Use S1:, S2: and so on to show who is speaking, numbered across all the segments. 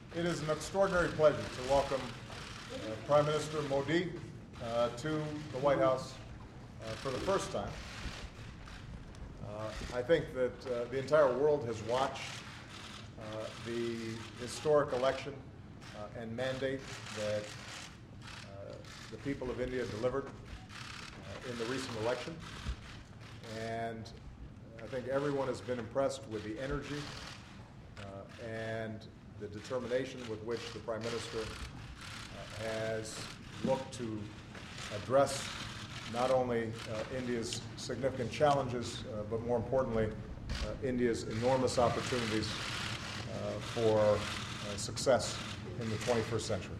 S1: It is an extraordinary pleasure to welcome Prime Minister Modi to the White House for the first time. I think that the entire world has watched the historic election and mandate that the people of India delivered in the recent election. And I think everyone has been impressed with the energy and the determination with which the Prime Minister has looked to address not only India's significant challenges, but more importantly, India's enormous opportunities for success in the 21st century.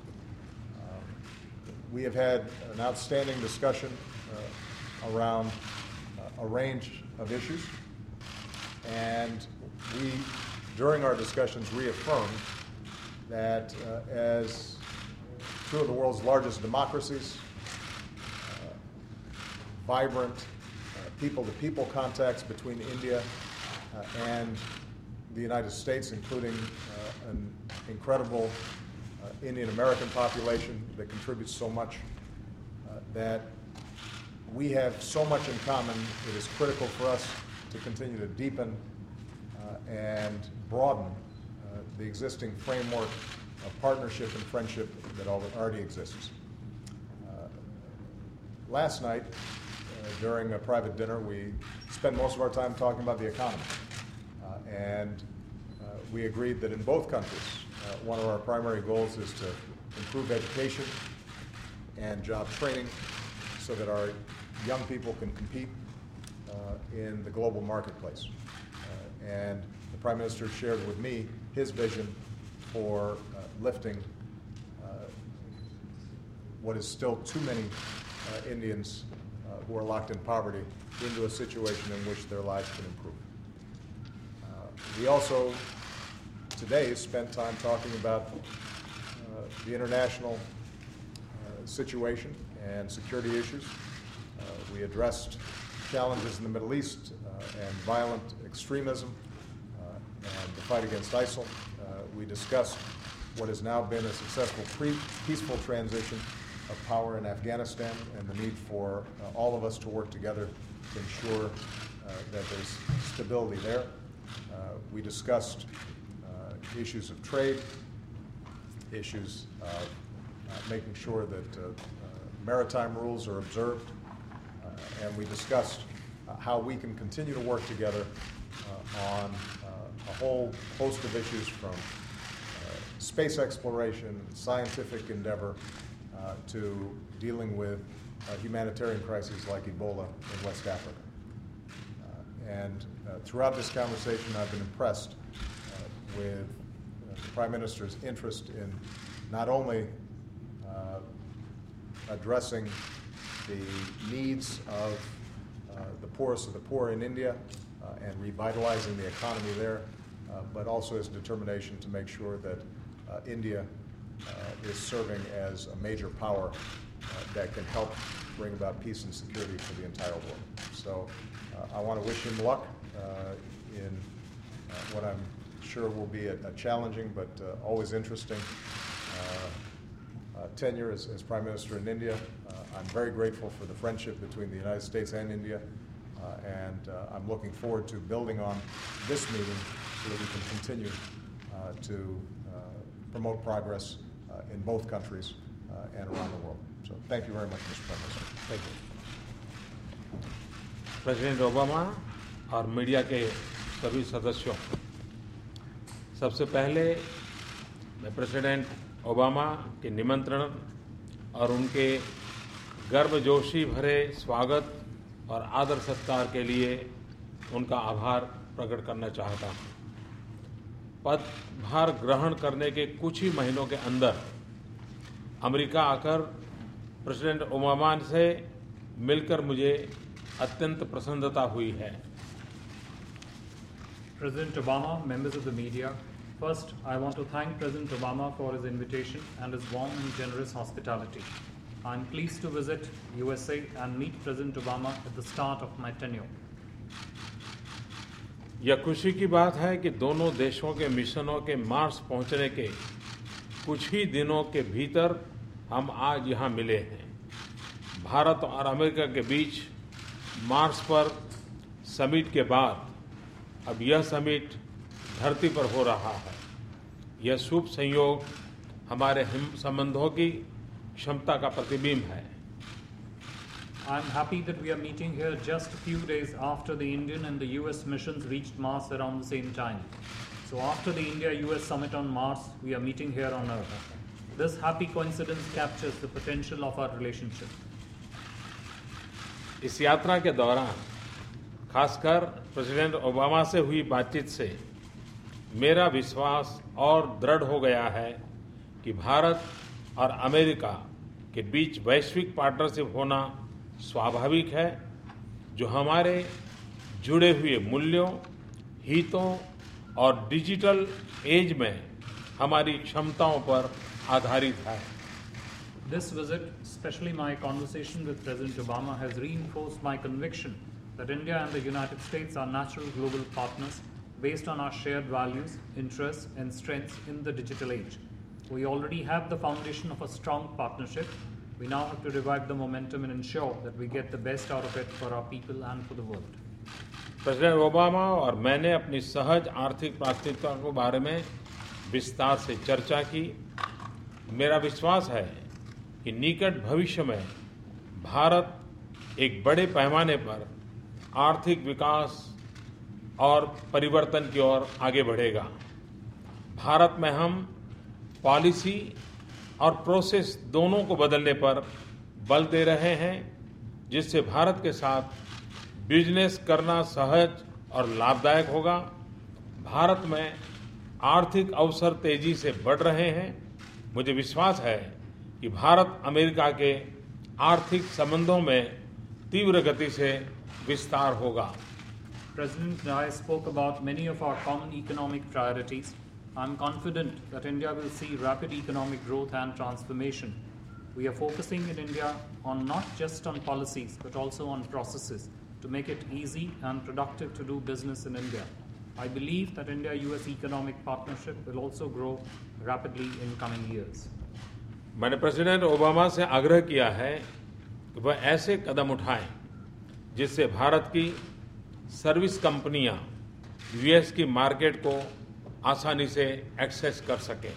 S1: We have had an outstanding discussion around a range of issues, and we, during our discussions, reaffirmed that as two of the world's largest democracies, vibrant people-to-people contacts between India and the United States, including an incredible Indian American population that contributes so much, that we have so much in common. It is critical for us to continue to deepen and broaden the existing framework of partnership and friendship that already exists. Last night, during a private dinner, we spent most of our time talking about the economy. And we agreed that in both countries, one of our primary goals is to improve education and job training so that our young people can compete in the global marketplace. And the Prime Minister shared with me his vision for lifting what is still too many Indians who are locked in poverty into a situation in which their lives can improve. We also today spent time talking about the international situation and security issues. We addressed challenges in the Middle East and violent extremism and the fight against ISIL. We discussed what has now been a successful peaceful transition of power in Afghanistan and the need for all of us to work together to ensure that there's stability there. We discussed issues of trade, issues of making sure that maritime rules are observed, and we discussed how we can continue to work together on a whole host of issues, from space exploration, scientific endeavor, to dealing with humanitarian crises like Ebola in West Africa. And throughout this conversation, I've been impressed with the Prime Minister's interest in not only addressing the needs of the poorest of the poor in India and revitalizing the economy there, but also his determination to make sure that India is serving as a major power that can help bring about peace and security for the entire world. So I want to wish him luck in what I'm sure will be a challenging but always interesting tenure as Prime Minister in India. I'm very grateful for the friendship between the United States and India, and I'm looking forward to building on this meeting so that we can continue to promote progress in both countries and around the world. So thank you very much, Mr. Prime Minister.
S2: Thank you. President Obama और media के सभी सदस्यों, सबसे पहले मैं president Obama के निमंत्रण और उनके गर्मजोशी भरे स्वागत और आदर सत्कार के लिए उनका आभार प्रकट करना चाहता हूँ। पदभार ग्रहण करने के कुछ ही महीनों के अंदर अमेरिका आकर प्रेसिडेंट ओबामा से मिलकर मुझे अत्यंत प्रसन्नता हुई है।
S3: President Obama, members of the media, first I want to thank President Obama for his invitation and his warm and generous hospitality. I am pleased to visit USA and meet President Obama at the start of my tenure.
S2: यह खुशी की बात है कि दोनों देशों के मिशनों के मार्स पहुंचने के कुछ ही दिनों के भीतर हम आज यहाँ मिले हैं। भारत और अमेरिका के बीच मार्स पर समिट के बाद अब यह समिट धरती पर हो रहा है। यह शुभ संयोग हमारे संबंधों की क्षमता का प्रतिबिंब है।
S3: I'm happy that we are meeting here just a few days after the Indian and the US missions reached Mars around the same time. So after the India-US summit on Mars, we are meeting here on Earth. This happy coincidence captures the potential of our relationship.
S2: इस यात्रा के दौरान खासकर president Obama से हुई बातचीत से मेरा विश्वास और दृढ़ हो गया है कि भारत और अमेरिका के बीच वैश्विक पार्टनरशिप होना स्वाभाविक है, जो हमारे जुड़े हुए मूल्यों, हितों और डिजिटल एज में हमारी क्षमताओं पर आधारित है।
S3: This visit, especially my conversation with President Obama, has reinforced my conviction that India and the United States are natural global partners based on our shared values, interests, and strengths in the digital age. We already have the foundation of a strong partnership. We now have to revive the momentum and ensure that we get the best out of it for our people and for the world.
S2: President Obama और मैंने अपनी सहज आर्थिक प्राथमिकताओं के बारे में विस्तार से चर्चा की। मेरा विश्वास है कि निकट भविष्य में भारत एक बड़े पैमाने पर आर्थिक विकास और परिवर्तन की ओर आगे बढ़ेगा। भारत में हम पॉलिसी और प्रोसेस दोनों को बदलने पर बल दे रहे हैं, जिससे भारत के साथ बिजनेस करना सहज और लाभदायक होगा। भारत में आर्थिक अवसर तेजी से बढ़ रहे हैं। मुझे विश्वास है कि भारत अमेरिका के आर्थिक संबंधों में तीव्र गति से विस्तार होगा।
S3: President and I spoke about many of our common economic priorities. I'm confident that India will see rapid economic growth and transformation. We are focusing in India on not just on policies, but also on processes to make it easy and productive to do business in India. I believe that India-US economic partnership will also grow rapidly in coming years.
S2: मैंने president Obama से आग्रह किया है कि वह ऐसे कदम उठाएं जिससे भारत की सर्विस कंपनियां यूएस की मार्केट को आसानी से एक्सेस कर सकें।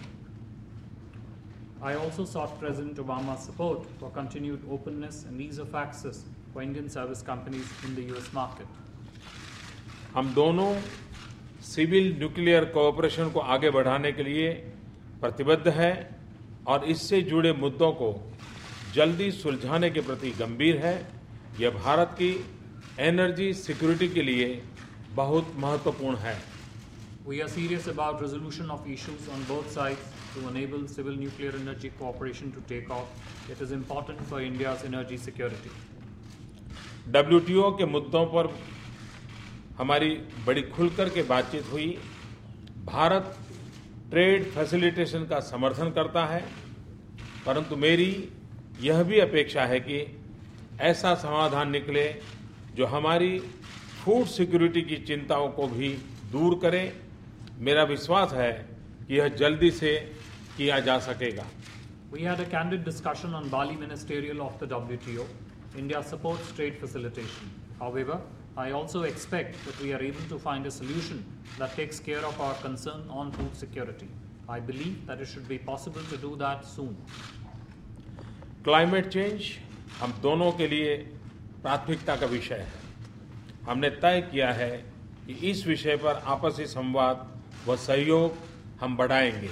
S3: I also sought President Obama's support for continued openness and ease of access for Indian service companies in the US market.
S2: हम दोनों सिविल न्यूक्लियर कोऑपरेशन को आगे बढ़ाने के लिए प्रतिबद्ध हैं और इससे जुड़े मुद्दों को जल्दी सुलझाने के प्रति गंभीर है। यह भारत की एनर्जी सिक्योरिटी के लिए बहुत महत्वपूर्ण है।
S3: We are serious about resolution of issues on both sides to enable civil nuclear energy cooperation to take off. It is important for India's energy security.
S2: WTO के मुद्दों पर हमारी बड़ी खुलकर के बातचीत हुई। भारत ट्रेड फैसिलिटेशन का समर्थन करता है, परंतु मेरी यह भी अपेक्षा है कि ऐसा समाधान निकले जो हमारी फूड सिक्योरिटी की चिंताओं को भी दूर करे। मेरा विश्वास है कि यह जल्दी से किया जा सकेगा।
S3: We had a candid discussion on Bali Ministerial of the WTO. India supports trade facilitation. However, I also expect that we are able to find a solution that takes care of our concern on food security. I believe that it should be possible to do that soon.
S2: Climate change हम दोनों के लिए प्राथमिकता का विषय है। हमने तय किया है कि इस विषय पर आपसी संवाद व सहयोग हम बढ़ाएंगे।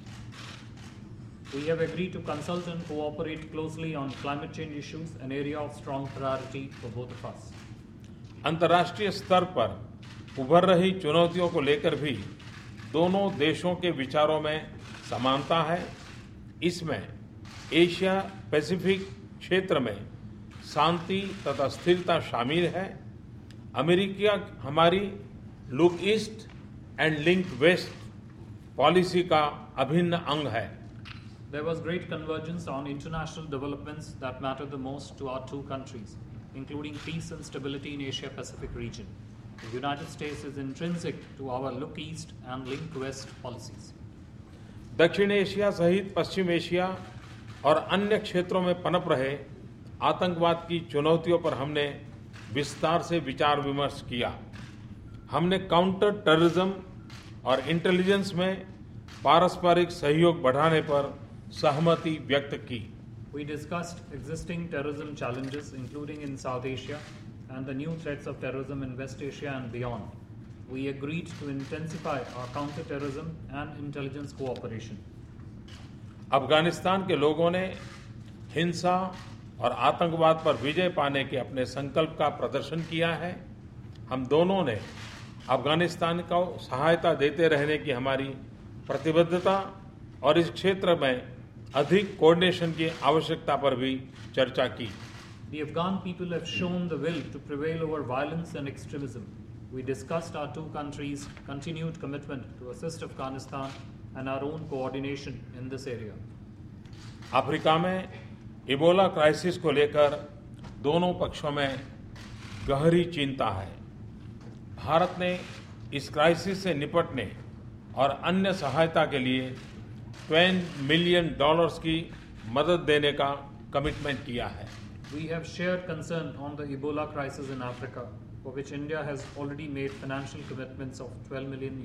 S3: We have agreed to consult and cooperate closely on climate change issues, an area of strong priority for both of us.
S2: अंतर्राष्ट्रीय स्तर पर उभर रही चुनौतियों को लेकर भी दोनों देशों के विचारों में समानता है। इसमें एशिया पैसिफिक क्षेत्र में शांति तथा स्थिरता शामिल है। अमेरिका हमारी look east and link west policy का अभिन्न अंग है।
S3: There was great convergence on international developments that matter the most to our two countries, including peace and stability in Asia-Pacific region. The United States is intrinsic to our Look East and Link West policies.
S2: दक्षिण Asia सहित पश्चिम Asia और अन्य क्षेत्रों में पनप रहे आतंकवाद की चुनौतियों पर हमने विस्तार से विचार विमर्श किया। हमने काउंटर टेररिज्म और इंटेलिजेंस में पारस्परिक सहयोग बढ़ाने पर सहमति व्यक्त की।
S3: We discussed existing terrorism challenges, including in South Asia, and the new threats of terrorism in West Asia and beyond. We agreed to intensify our counter-terrorism and intelligence cooperation.
S2: Afghanistan के लोगों ने हिंसा और आतंकवाद पर विजय पाने के अपने संकल्प का प्रदर्शन किया है। हम दोनों ने अफगानिस्तान को सहायता देते रहने की हमारी प्रतिबद्धता और इस क्षेत्र में अधिक कोऑर्डिनेशन की आवश्यकता पर भी चर्चा की।
S3: The Afghan people have shown the will to prevail over violence and extremism. We discussed our two countries' continued commitment to assist Afghanistan and our own coordination in this area.
S2: Africa में Ebola crisis को लेकर दोनों पक्षों में गहरी चिंता है। भारत ने इस क्राइसिस से निपटने और अन्य सहायता के लिए $20 मिलियन की मदद देने का कमिटमेंट किया है।
S3: We have shared concern on the Ebola crisis in Africa, for which India has already made financial commitments of $12 million.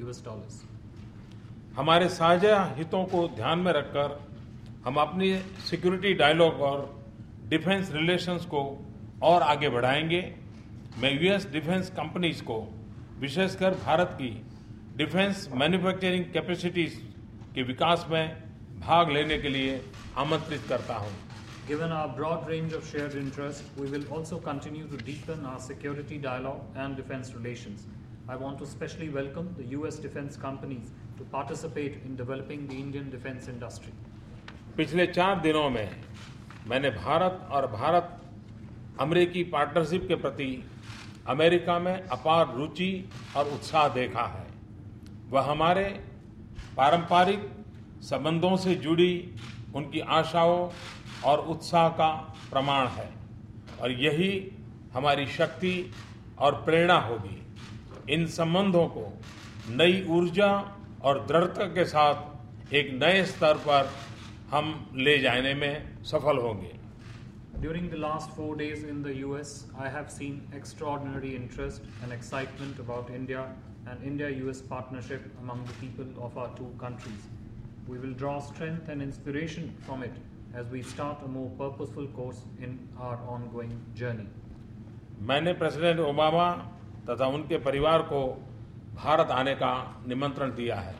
S2: हमारे साझा हितों को ध्यान में रखकर हम अपनी सिक्योरिटी डायलॉग और डिफेंस रिलेशंस को और आगे बढ़ाएंगे। मैं यूएस डिफेंस कंपनीज को विशेषकर भारत की डिफेंस मैन्युफैक्चरिंग कैपेसिटीज के विकास में भाग लेने के लिए आमंत्रित करता हूं।
S3: Given our broad range of shared interests, we will also continue to deepen our security dialogue and defense relations. I want to specially welcome the US defense companies to participate in developing the Indian defense industry.
S2: पिछले 4 दिनों में मैंने भारत और भारत अमेरिकी partnership के प्रति America में अपार रुचि और उत्साह देखा है। वह हमारे पारंपरिक संबंधों से जुड़ी उनकी आशाओं और उत्साह का प्रमाण है और यही हमारी शक्ति और प्रेरणा होगी। इन संबंधों को नई ऊर्जा और दृढ़ता के साथ एक नए स्तर पर हम ले जाने में सफल होंगे।
S3: During the last 4 days in the US, I have seen extraordinary interest and excitement about India and India-US partnership among the people of our two countries. We will draw strength and inspiration from it as we start a more purposeful course in our ongoing journey.
S2: मैंने president Obama तथा उनके परिवार को भारत आने का निमंत्रण दिया है।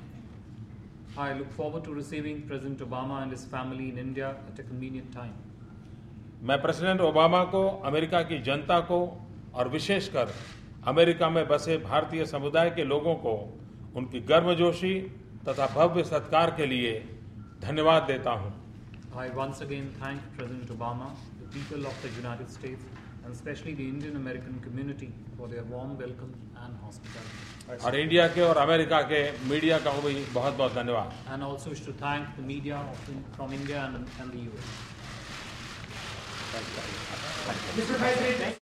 S3: I look forward to receiving President Obama and his family in India at a convenient time.
S2: मैं प्रेसिडेंट ओबामा को, अमेरिका की जनता को और विशेषकर अमेरिका में बसे भारतीय समुदाय के लोगों को उनकी गर्मजोशी तथा भव्य सत्कार के लिए धन्यवाद देता हूं।
S3: I once again thank President Obama, the people of the United States, and especially the Indian American community for their warm welcome and hospitality.
S2: और इंडिया के और अमेरिका के मीडिया का भी बहुत बहुत धन्यवाद।
S3: And also wish to thank the media from India and the US.
S4: Mr. President.